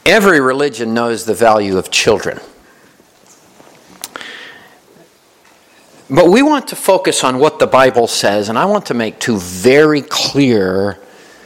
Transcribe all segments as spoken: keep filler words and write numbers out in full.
Every religion knows the value of children. But we want to focus on what the Bible says, and I want to make two very clear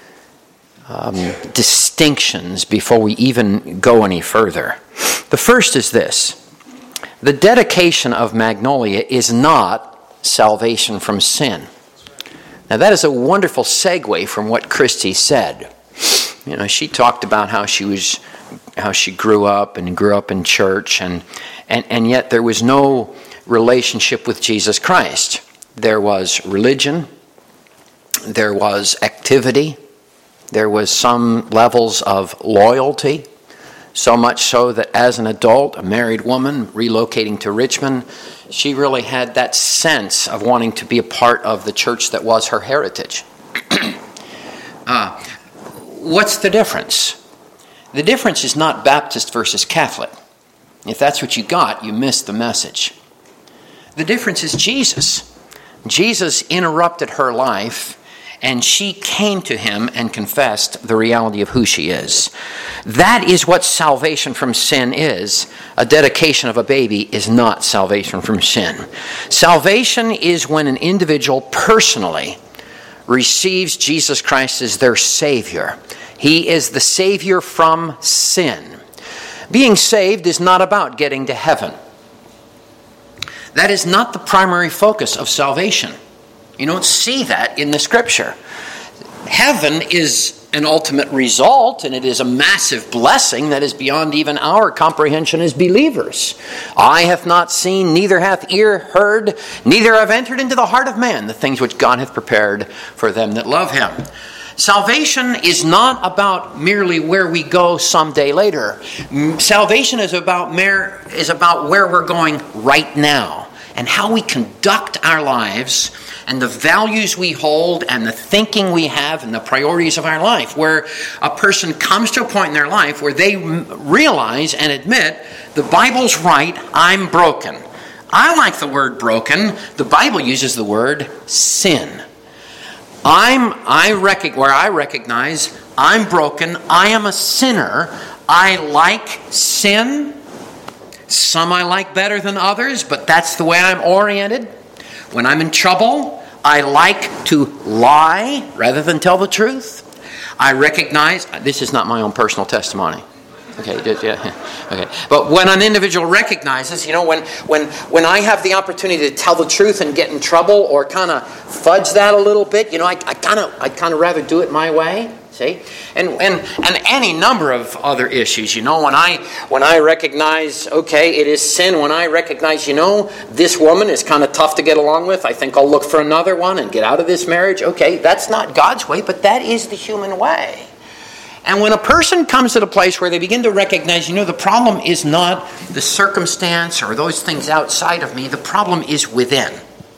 um, distinctions before we even go any further. The first is this. The dedication of Magnolia is not salvation from sin. Now that is a wonderful segue from what Christy said. You know, she talked about how she was, how she grew up and grew up in church, and and, and yet there was no relationship with Jesus Christ. There was religion, there was activity, there was some levels of loyalty, so much so that as an adult, a married woman relocating to Richmond, she really had that sense of wanting to be a part of the church that was her heritage. uh, what's the difference? The difference is not Baptist versus Catholic. If that's what you got, you missed the message. The difference is Jesus. Jesus interrupted her life, and she came to him and confessed the reality of who she is. That is what salvation from sin is. A dedication of a baby is not salvation from sin. Salvation is when an individual personally receives Jesus Christ as their Savior. He is the Savior from sin. Being saved is not about getting to heaven. That is not the primary focus of salvation. You don't see that in the Scripture. Heaven is an ultimate result, and it is a massive blessing that is beyond even our comprehension as believers. Eye hath not seen, neither hath ear heard, neither have entered into the heart of man the things which God hath prepared for them that love him. Salvation is not about merely where we go someday later. Salvation is about mere, is about where we're going right now, and how we conduct our lives, and the values we hold, and the thinking we have, and the priorities of our life, where a person comes to a point in their life where they realize and admit, the Bible's right, I'm broken. I like the word broken. The Bible uses the word sin. I'm, I rec- where I recognize I'm broken, I am a sinner, I like sin. Some I like better than others, but that's the way I'm oriented. When I'm in trouble, I like to lie rather than tell the truth. I recognize, this is not my own personal testimony. Okay, yeah, okay. But when an individual recognizes, you know, when when when I have the opportunity to tell the truth and get in trouble or kind of fudge that a little bit, you know, I kind of I kind of rather do it my way. See, and and and any number of other issues. You know, when I when I recognize, okay, it is sin. When I recognize, you know, this woman is kind of tough to get along with. I think I'll look for another one and get out of this marriage. Okay, that's not God's way, but that is the human way. And when a person comes to the place where they begin to recognize, you know, the problem is not the circumstance or those things outside of me. The problem is within.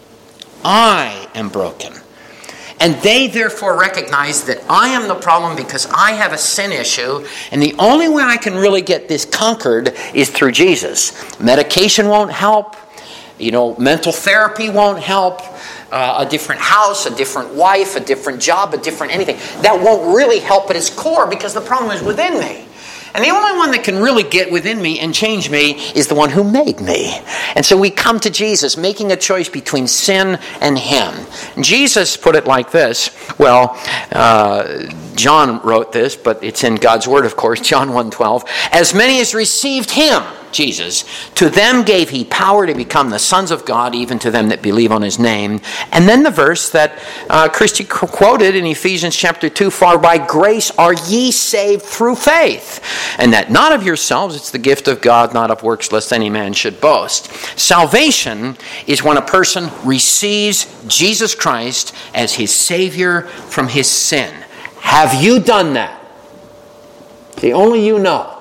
I am broken. And they therefore recognize that I am the problem because I have a sin issue, and the only way I can really get this conquered is through Jesus. Medication won't help. You know, mental therapy won't help. Uh, a different house, a different wife, a different job, a different anything. That won't really help at its core because the problem is within me. And the only one that can really get within me and change me is the one who made me. And so we come to Jesus making a choice between sin and him. Jesus put it like this. Well, uh, John wrote this, but it's in God's Word, of course, John one twelve. As many as received him, Jesus, to them gave he power to become the sons of God, even to them that believe on his name. And then the verse that uh, Christy quoted in Ephesians chapter two, for by grace are ye saved through faith, and that not of yourselves, it's the gift of God, not of works, lest any man should boast. Salvation is when a person receives Jesus Christ as his Savior from his sin. Have you done that? See, only you know.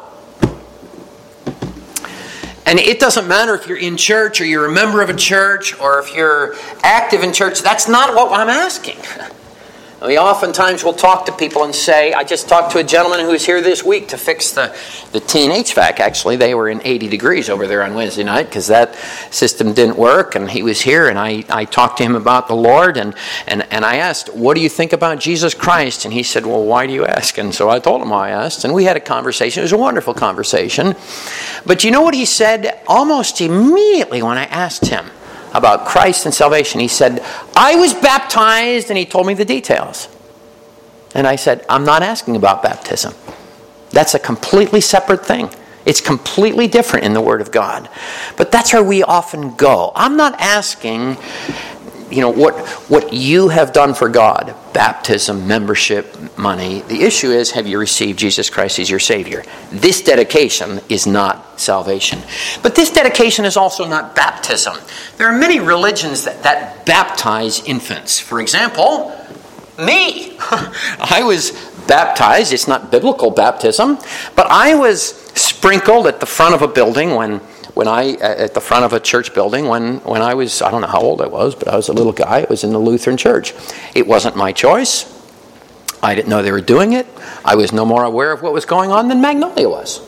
And it doesn't matter if you're in church or you're a member of a church or if you're active in church. That's not what I'm asking. We oftentimes will talk to people and say, I just talked to a gentleman who was here this week to fix the, the teen H V A C. Actually, they were in eighty degrees over there on Wednesday night because that system didn't work, and he was here, and I, I talked to him about the Lord, and, and, and I asked, what do you think about Jesus Christ? And he said, well, why do you ask? And so I told him why I asked, and we had a conversation. It was a wonderful conversation. But you know what he said almost immediately when I asked him about Christ and salvation? He said, I was baptized, and he told me the details. And I said, I'm not asking about baptism. That's a completely separate thing. It's completely different in the Word of God. But that's where we often go. I'm not asking, you know, what, what you have done for God. Baptism, membership, money. The issue is, have you received Jesus Christ as your Savior? This dedication is not salvation. But this dedication is also not baptism. There are many religions that, that baptize infants. For example, me. I was baptized. It's not biblical baptism, but I was sprinkled at the front of a building when When I, at the front of a church building, when, when I was, I don't know how old I was, but I was a little guy. I was in the Lutheran church. It wasn't my choice. I didn't know they were doing it. I was no more aware of what was going on than Magnolia was.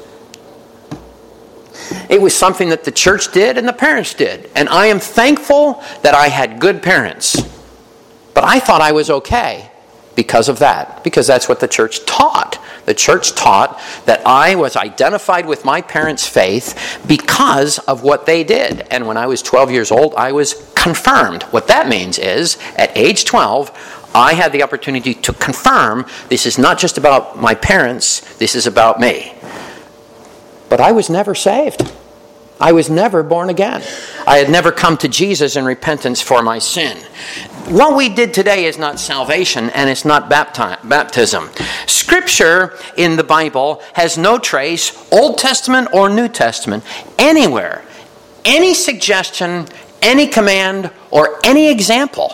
It was something that the church did and the parents did. And I am thankful that I had good parents. But I thought I was okay because of that, because that's what the church taught. The church taught that I was identified with my parents' faith because of what they did. And when I was twelve years old, I was confirmed. What that means is, at age twelve, I had the opportunity to confirm this is not just about my parents, this is about me. But I was never saved. I was never born again. I had never come to Jesus in repentance for my sin. What we did today is not salvation, and it's not bapti- baptism. Scripture in the Bible has no trace, Old Testament or New Testament, anywhere, any suggestion, any command, or any example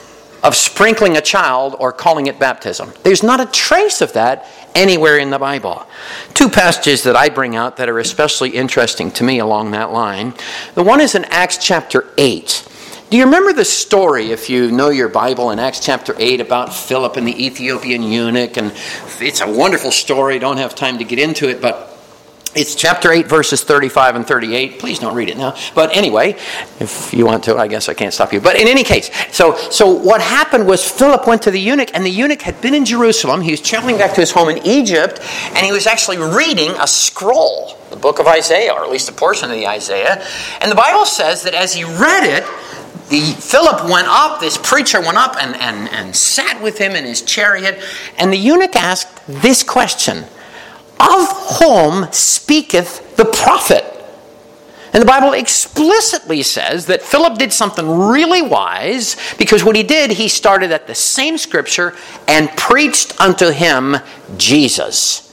of sprinkling a child or calling it baptism. There's not a trace of that anywhere in the Bible. Two passages that I bring out that are especially interesting to me along that line. The one is in Acts chapter eight. Do you remember the story, if you know your Bible, in Acts chapter eight about Philip and the Ethiopian eunuch? And it's a wonderful story. Don't have time to get into it, but it's chapter eight, verses thirty-five and thirty-eight. Please don't read it now. But anyway, if you want to, I guess I can't stop you. But in any case, so so what happened was Philip went to the eunuch, and the eunuch had been in Jerusalem. He was traveling back to his home in Egypt, and he was actually reading a scroll, the book of Isaiah, or at least a portion of the Isaiah. And the Bible says that as he read it, the Philip went up, this preacher went up and, and, and sat with him in his chariot, and the eunuch asked this question: of whom speaketh the prophet? And the Bible explicitly says that Philip did something really wise, because what he did, he started at the same scripture and preached unto him Jesus.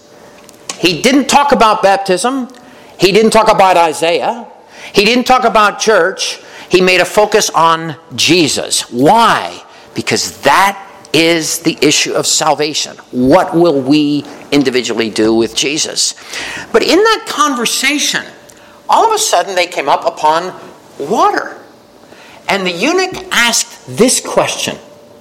He didn't talk about baptism. He didn't talk about Isaiah. He didn't talk about church. He made a focus on Jesus. Why? Because that is the issue of salvation. What will we individually do with Jesus? But in that conversation, all of a sudden they came up upon water. And the eunuch asked this question.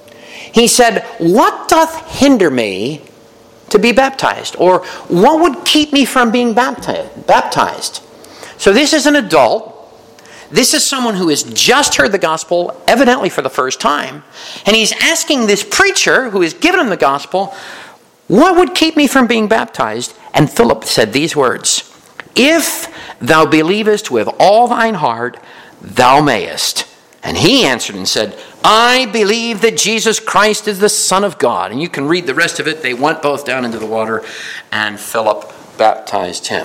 He said, what doth hinder me to be baptized? Or what would keep me from being baptized? So this is an adult. This is someone who has just heard the gospel, evidently for the first time. And he's asking this preacher who has given him the gospel, what would keep me from being baptized? And Philip said these words: if thou believest with all thine heart, thou mayest. And he answered and said, I believe that Jesus Christ is the Son of God. And you can read the rest of it. They went both down into the water, and Philip baptized him.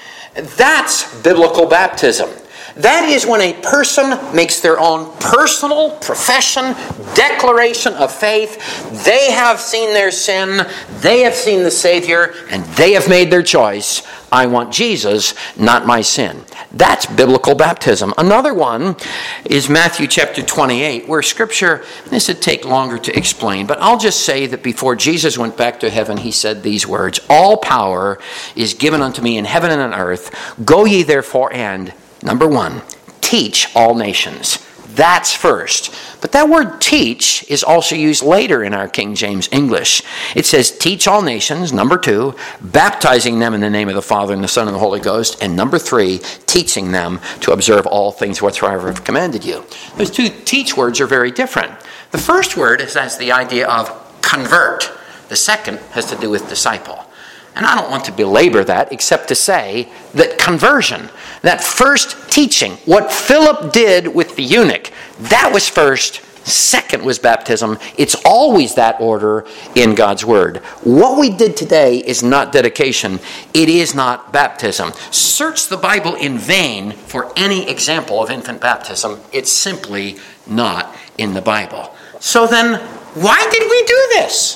That's biblical baptism. That is when a person makes their own personal profession, declaration of faith. They have seen their sin, they have seen the Savior, and they have made their choice. I want Jesus, not my sin. That's biblical baptism. Another one is Matthew chapter twenty-eight, where Scripture, this would take longer to explain, but I'll just say that before Jesus went back to heaven, he said these words: all power is given unto me in heaven and on earth. Go ye therefore and, number one, teach all nations. That's first. But that word teach is also used later in our King James English. It says teach all nations, number two, baptizing them in the name of the Father and the Son and the Holy Ghost, and number three, teaching them to observe all things whatsoever I have commanded you. Those two teach words are very different. The first word has the idea of convert. The second has to do with disciple. And I don't want to belabor that except to say that conversion, that first teaching, what Philip did with the eunuch, that was first. Second was baptism. It's always that order in God's Word. What we did today is not dedication. It is not baptism. Search the Bible in vain for any example of infant baptism. It's simply not in the Bible. So then, why did we do this?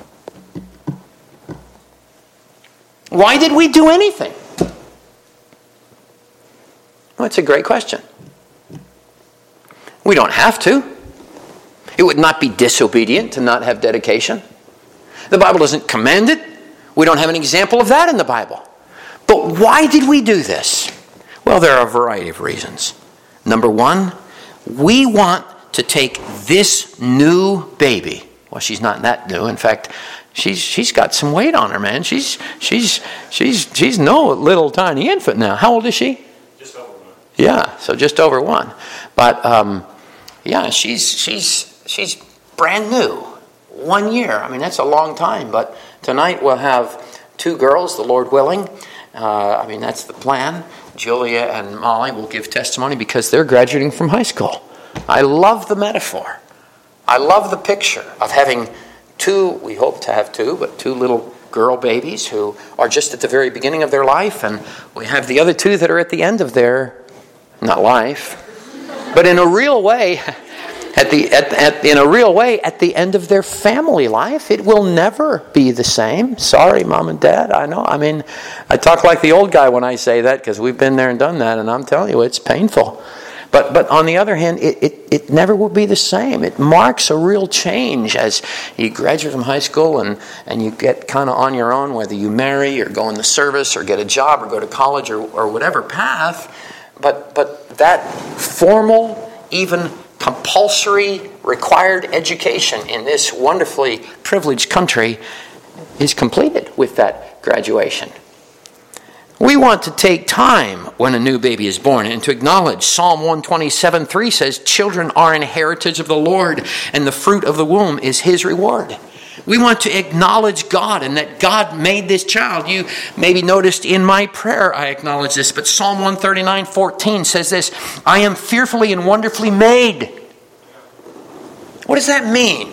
Why did we do anything? Well, it's a great question. We don't have to. It would not be disobedient to not have dedication. The Bible doesn't command it. We don't have an example of that in the Bible. But why did we do this? Well, there are a variety of reasons. Number one, we want to take this new baby. Well, she's not that new. In fact, she's she's got some weight on her, man. She's she's she's she's no little tiny infant now. How old is she? Just over one. Yeah, so just over one. But um, yeah, she's she's she's brand new. One year. I mean, that's a long time. But tonight we'll have two girls, the Lord willing. Uh, I mean, that's the plan. Julia and Molly will give testimony because they're graduating from high school. I love the metaphor. I love the picture of having two, we hope to have two, but two little girl babies who are just at the very beginning of their life, and we have the other two that are at the end of their, not life, but in a real way, at the at, at in a real way, at the end of their family life. It will never be the same. Sorry, Mom and Dad, I know. I mean, I talk like the old guy when I say that because we've been there and done that, and I'm telling you, it's painful. But but on the other hand, it, it, it never will be the same. It marks a real change as you graduate from high school and, and you get kind of on your own, whether you marry or go in the service or get a job or go to college or, or whatever path. But but that formal, even compulsory, required education in this wonderfully privileged country is completed with that graduation. We want to take time when a new baby is born and to acknowledge Psalm one twenty-seven three says, children are an heritage of the Lord, and the fruit of the womb is His reward. We want to acknowledge God and that God made this child. You maybe noticed in my prayer I acknowledge this, but Psalm one thirty-nine fourteen says this, I am fearfully and wonderfully made. What does that mean?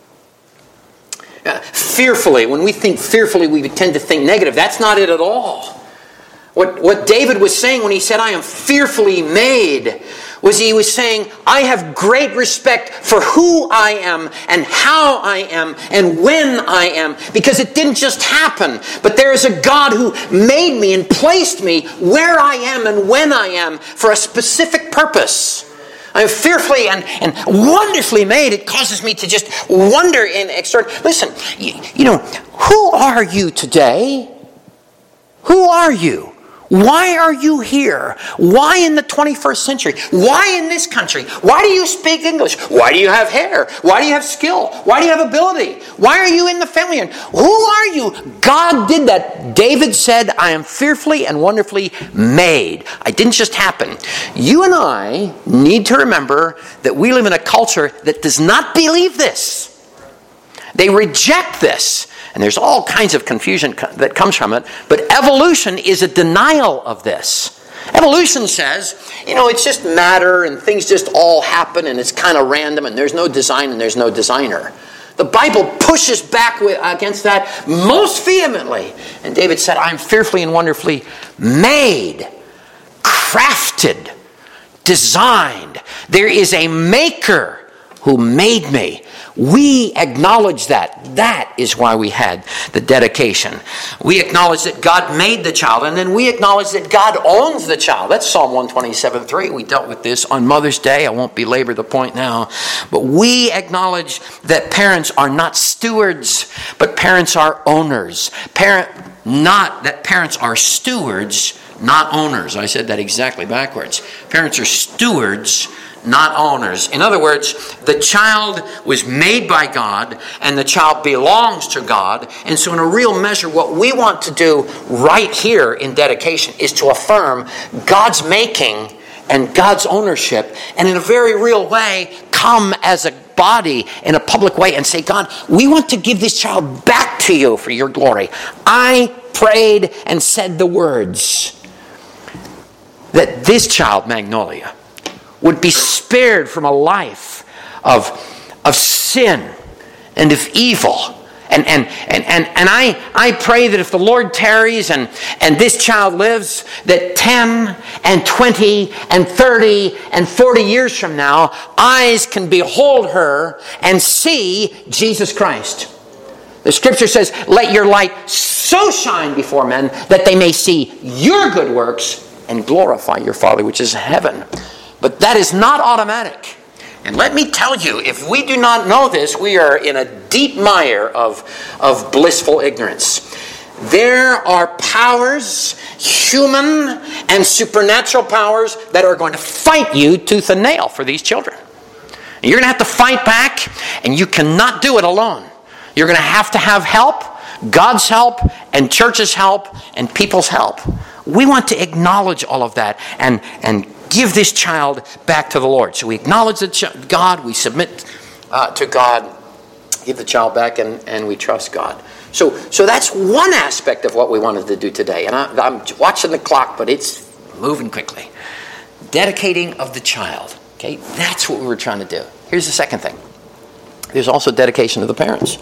Uh, fearfully, when we think fearfully, we tend to think negative. That's not it at all. What, what David was saying when he said, I am fearfully made, was he was saying, I have great respect for who I am and how I am and when I am, because it didn't just happen, but there is a God who made me and placed me where I am and when I am for a specific purpose. I am fearfully and, and wonderfully made. It causes me to just wonder in extraordinary. Listen, you, you know, who are you today? Who are you? Why are you here? Why in the twenty-first century? Why in this country? Why do you speak English? Why do you have hair? Why do you have skill? Why do you have ability? Why are you in the family? And who are you? God did that. David said, I am fearfully and wonderfully made. I didn't just happen. You and I need to remember that we live in a culture that does not believe this. They reject this. And there's all kinds of confusion that comes from it. But evolution is a denial of this. Evolution says, you know, it's just matter and things just all happen and it's kind of random and there's no design and there's no designer. The Bible pushes back against that most vehemently. And David said, I'm fearfully and wonderfully made, crafted, designed. There is a maker who made me. We acknowledge that. That is why we had the dedication. We acknowledge that God made the child, and then we acknowledge that God owns the child. That's Psalm one twenty-seven three. We dealt with this on Mother's Day. I won't belabor the point now. But we acknowledge that parents are not stewards, but parents are owners. Parent, not that parents are stewards, not owners. I said that exactly backwards. Parents are stewards, not owners. In other words, the child was made by God, and the child belongs to God. And so in a real measure, what we want to do right here in dedication is to affirm God's making and God's ownership, and in a very real way, come as a body in a public way and say, God, we want to give this child back to you for your glory. I prayed and said the words that this child, Magnolia, would be spared from a life of, of sin and of evil. And and and and, and I, I pray that if the Lord tarries and, and this child lives, that ten and twenty and thirty and forty years from now, eyes can behold her and see Jesus Christ. The scripture says, let your light so shine before men that they may see your good works and glorify your Father which is in heaven. But that is not automatic. And let me tell you, if we do not know this, we are in a deep mire of, of blissful ignorance. There are powers, human and supernatural powers, that are going to fight you tooth and nail for these children. And you're going to have to fight back, and you cannot do it alone. You're going to have to have help, God's help, and church's help, and people's help. We want to acknowledge all of that and, and give this child back to the Lord. So we acknowledge the ch- God, we submit uh, to God, give the child back, and, and we trust God. So so that's one aspect of what we wanted to do today. And I, I'm watching the clock, but it's moving quickly. Dedicating of the child. Okay, that's what we were trying to do. Here's the second thing. There's also dedication of the parents.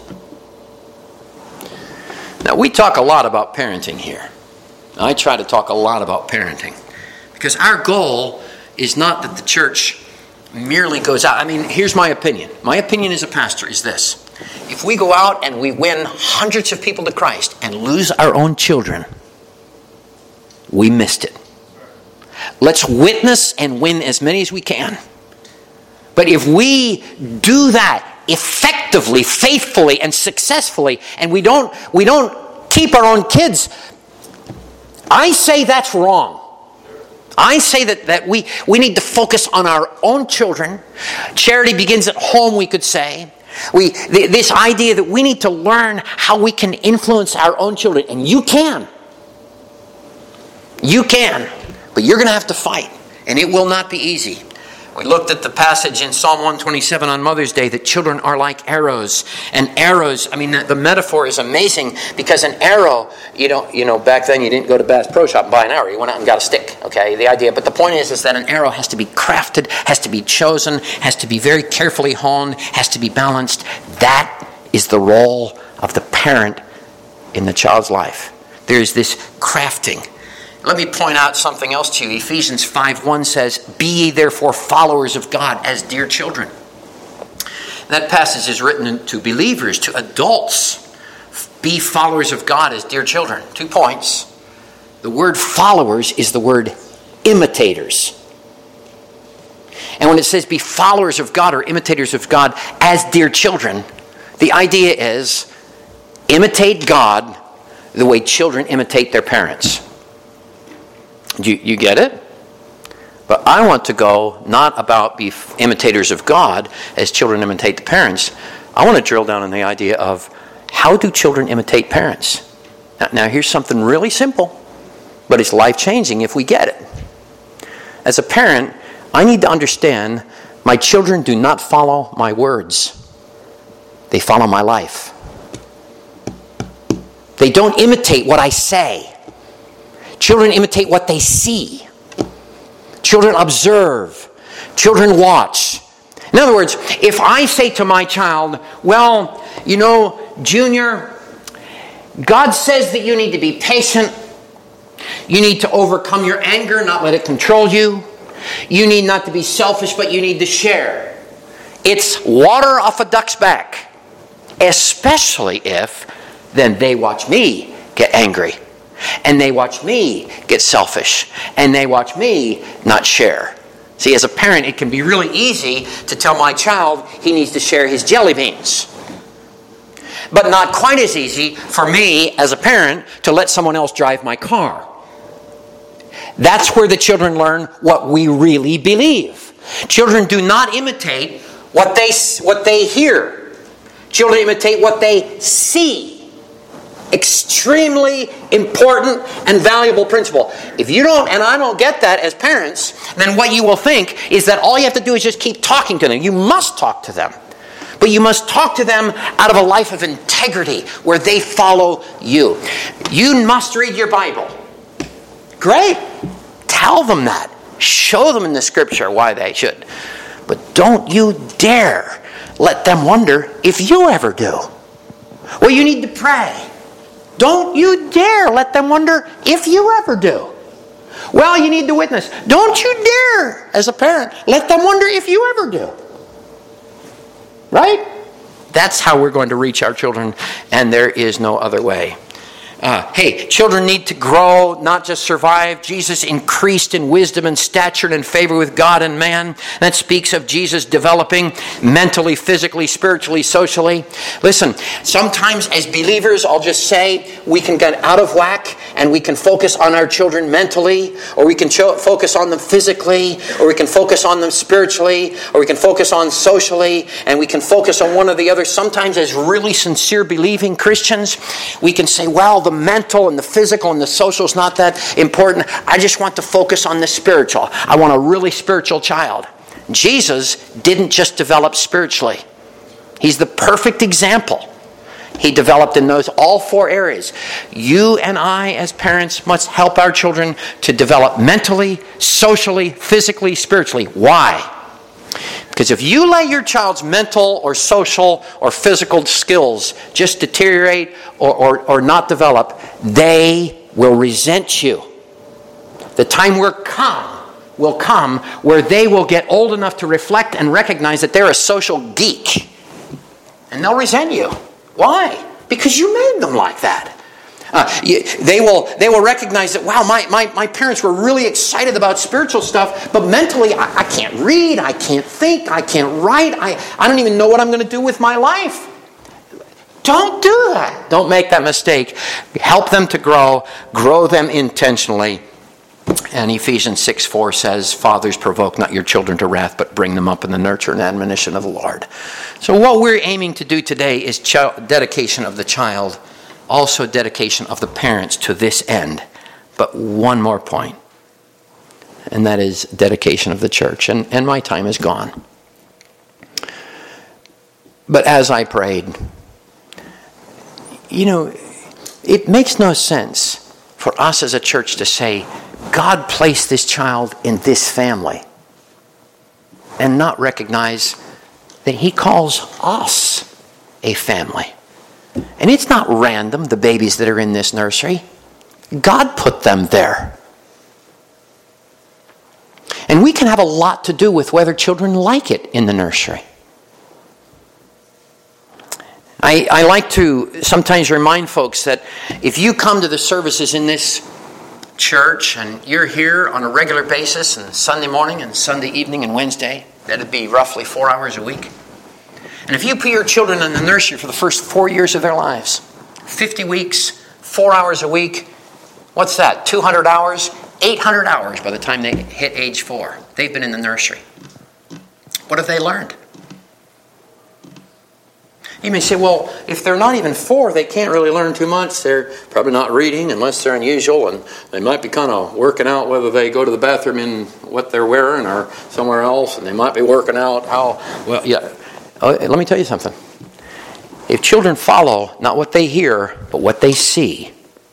Now, we talk a lot about parenting here. I try to talk a lot about parenting. Because our goal is not that the church merely goes out. I mean, here's my opinion. My opinion as a pastor is this. If we go out and we win hundreds of people to Christ and lose our own children, we missed it. Let's witness and win as many as we can. But if we do that effectively, faithfully, and successfully, and we don't, we don't keep our own kids, I say that's wrong. I say that, that we, we need to focus on our own children. Charity begins at home, we could say. We th- this idea that we need to learn how we can influence our own children. And you can. You can. But you're going to have to fight. And it will not be easy. We looked at the passage in Psalm one twenty-seven on Mother's Day that children are like arrows. And arrows, I mean, the metaphor is amazing because an arrow, you know, you know, back then you didn't go to Bass Pro Shop and buy an arrow. You went out and got a stick, okay? The idea, but the point is, is that an arrow has to be crafted, has to be chosen, has to be very carefully honed, has to be balanced. That is the role of the parent in the child's life. There's this crafting. Let me point out something else to you. Ephesians five one says, be ye therefore followers of God as dear children. That passage is written to believers, to adults. Be followers of God as dear children. Two points. The word followers is the word imitators. And when it says be followers of God or imitators of God as dear children, the idea is imitate God the way children imitate their parents. You, you get it? But I want to go not about be imitators of God as children imitate the parents. I want to drill down on the idea of how do children imitate parents? Now, now here's something really simple, but it's life-changing if we get it. As a parent, I need to understand my children do not follow my words. They follow my life. They don't imitate what I say. Children imitate what they see. Children observe. Children watch. In other words, if I say to my child, well, you know, Junior, God says that you need to be patient. You need to overcome your anger, not let it control you. You need not to be selfish, but you need to share. It's water off a duck's back. Especially if then they watch me get angry. And they watch me get selfish. And they watch me not share. See, as a parent, it can be really easy to tell my child he needs to share his jelly beans. But not quite as easy for me as a parent to let someone else drive my car. That's where the children learn what we really believe. Children do not imitate what they, what they hear. Children imitate what they see. Extremely important and valuable principle. If you don't, and I don't get that as parents, then what you will think is that all you have to do is just keep talking to them. You must talk to them. But you must talk to them out of a life of integrity where they follow you. You must read your Bible. Great. Tell them that. Show them in the Scripture why they should. But don't you dare let them wonder if you ever do. Well, you need to pray. Don't you dare let them wonder if you ever do. Well, you need to witness. Don't you dare, as a parent, let them wonder if you ever do. Right? That's how we're going to reach our children, and there is no other way. Uh, hey, children need to grow, not just survive. Jesus increased in wisdom and stature and in favor with God and man. That speaks of Jesus developing mentally, physically, spiritually, socially. Listen, sometimes as believers, I'll just say, we can get out of whack and we can focus on our children mentally, or we can cho- focus on them physically, or we can focus on them spiritually, or we can focus on socially, and we can focus on one or the other. Sometimes as really sincere believing Christians, we can say, well, the mental and the physical and the social is not that important. I just want to focus on the spiritual. I want a really spiritual child. Jesus didn't just develop spiritually. He's the perfect example. He developed in those all four areas. You and I as parents must help our children to develop mentally, socially, physically, spiritually. Why? Because if you let your child's mental or social or physical skills just deteriorate or, or, or not develop, they will resent you. The time will come, will come where they will get old enough to reflect and recognize that they're a social geek. And they'll resent you. Why? Because you made them like that. Uh, you, they will they will recognize that, wow, my, my, my parents were really excited about spiritual stuff, but mentally I, I can't read, I can't think, I can't write, I, I don't even know what I'm going to do with my life. Don't do that. Don't make that mistake. Help them to grow, grow them intentionally. And Ephesians six four says, fathers, provoke not your children to wrath, but bring them up in the nurture and admonition of the Lord. So what we're aiming to do today is ch- dedication of the child, also dedication of the parents to this end. But one more point, and that is dedication of the church. And, and my time is gone. But as I prayed, you know, it makes no sense for us as a church to say, God placed this child in this family, and not recognize that He calls us a family. And it's not random, the babies that are in this nursery. God put them there. And we can have a lot to do with whether children like it in the nursery. I, I like to sometimes remind folks that if you come to the services in this church and you're here on a regular basis and Sunday morning and Sunday evening and Wednesday, that'd be roughly four hours a week. And if you put your children in the nursery for the first four years of their lives, fifty weeks, four hours a week, what's that, two hundred hours? eight hundred hours by the time they hit age four. They've been in the nursery. What have they learned? You may say, well, if they're not even four, they can't really learn too much. They're probably not reading unless they're unusual, and they might be kind of working out whether they go to the bathroom in what they're wearing or somewhere else, and they might be working out how, well, yeah. Oh, let me tell you something. If children follow not what they hear, but what they see,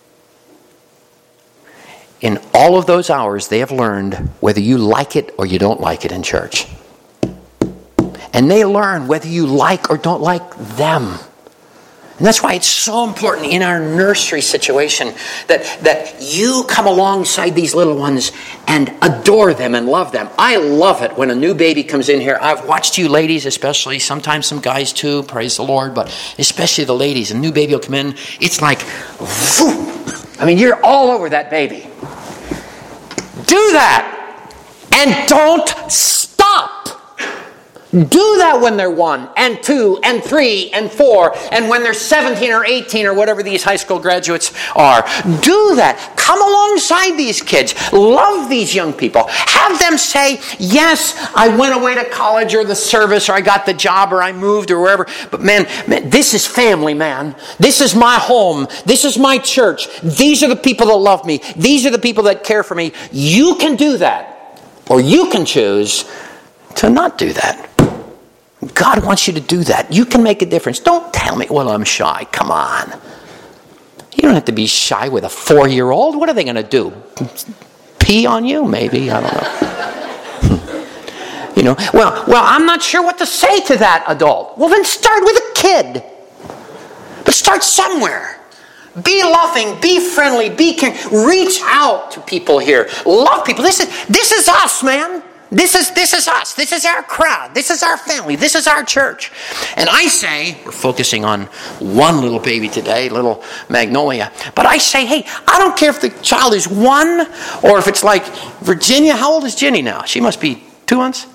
in all of those hours they have learned whether you like it or you don't like it in church. And they learn whether you like or don't like them. And that's why it's so important in our nursery situation that, that you come alongside these little ones and adore them and love them. I love it when a new baby comes in here. I've watched you ladies especially, sometimes some guys too, praise the Lord, but especially the ladies. A new baby will come in, it's like, whoo, I mean, you're all over that baby. Do that and don't stop. Do that when they're one and two and three and four and when they're seventeen or eighteen or whatever these high school graduates are. Do that. Come alongside these kids. Love these young people. Have them say, yes, I went away to college or the service or I got the job or I moved or wherever. But man, man, this is family, man. This is my home. This is my church. These are the people that love me. These are the people that care for me. You can do that. Or you can choose to not do that. God wants you to do that. You can make a difference. Don't tell me, well, I'm shy. Come on. You don't have to be shy with a four-year-old. What are they going to do? Pee on you? Maybe. I don't know. You know, well, well, I'm not sure what to say to that adult. Well, then start with a kid. But start somewhere. Be loving, be friendly, be caring. Reach out to people here. Love people. This is, this is us, man. This is this is us. This is our crowd. This is our family. This is our church. And I say, we're focusing on one little baby today, little Magnolia. But I say, hey, I don't care if the child is one or if it's like Virginia. How old is Jenny now? She must be two months?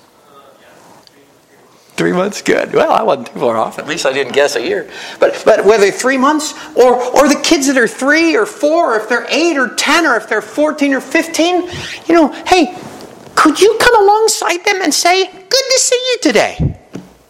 Three months? Good. Well, I wasn't too far off. At least I didn't guess a year. But but whether three months or, or the kids that are three or four, or if they're eight or ten, or if they're fourteen or fifteen, you know, hey, could you come alongside them and say, good to see you today?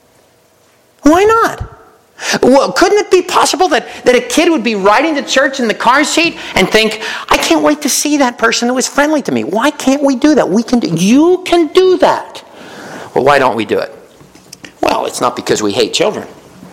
Why not? Well, couldn't it be possible that, that a kid would be riding to church in the car seat and think, I can't wait to see that person that was friendly to me. Why can't we do that? We can do, you can do that. Well, why don't we do it? Well, it's not because we hate children.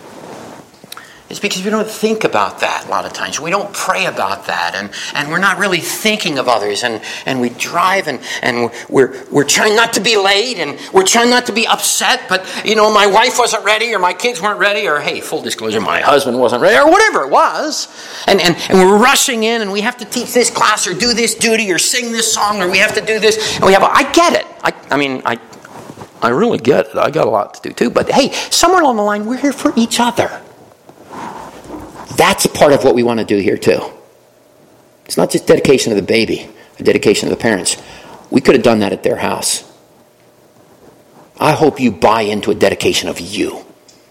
It's because we don't think about that a lot of times. We don't pray about that, and, and we're not really thinking of others, and, and we drive, and, and we're we're trying not to be late, and we're trying not to be upset, but, you know, my wife wasn't ready, or my kids weren't ready, or, hey, full disclosure, my husband wasn't ready, or whatever it was, and, and, and we're rushing in, and we have to teach this class, or do this duty, or sing this song, or we have to do this, and we have, a, I get it. I, I mean, I, I really get it. I got a lot to do too, but, hey, somewhere along the line, we're here for each other. That's a part of what we want to do here too. It's not just dedication of the baby, a dedication of the parents. We could have done that at their house. I hope you buy into a dedication of you.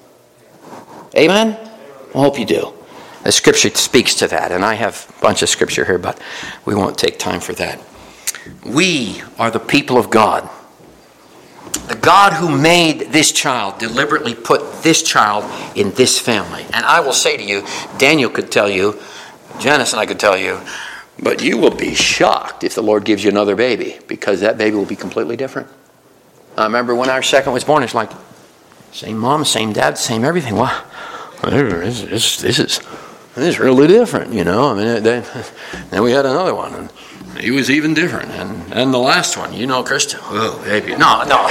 Amen? I hope you do. The scripture speaks to that, and I have a bunch of scripture here, but we won't take time for that. We are the people of God. The God who made this child deliberately put this child in this family. And I will say to you, Daniel could tell you, Janice and I could tell you, but you will be shocked if the Lord gives you another baby, because that baby will be completely different. I remember when our second was born, it's like, same mom, same dad, same everything. Wow, this, this, this is this is really different, you know. I mean, they, then we had another one, and he was even different. And, and the last one, you know, Krista. Oh, baby. No, no.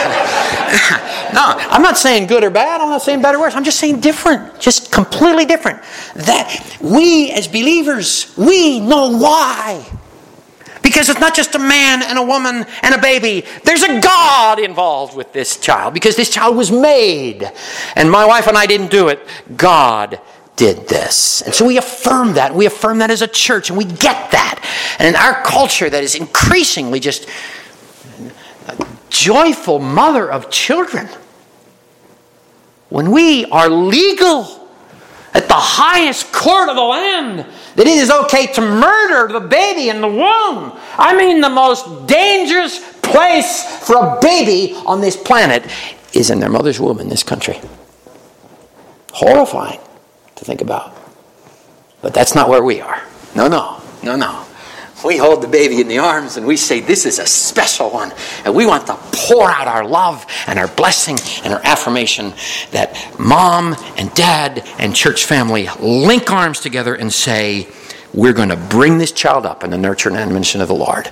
No, I'm not saying good or bad. I'm not saying better or worse. I'm just saying different. Just completely different. That we as believers, we know why. Because it's not just a man and a woman and a baby. There's a God involved with this child. Because this child was made. And my wife and I didn't do it. God did this. And so we affirm that. We affirm that as a church, and we get that. And in our culture that is increasingly just a joyful mother of children, when we are legal at the highest court of the land, that it is okay to murder the baby in the womb. I mean, the most dangerous place for a baby on this planet is in their mother's womb in this country. Horrifying to think about. But that's not where we are. No, no, no, no. We hold the baby in the arms and we say, this is a special one. And we want to pour out our love and our blessing and our affirmation that mom and dad and church family link arms together and say, we're going to bring this child up in the nurture and admonition of the Lord.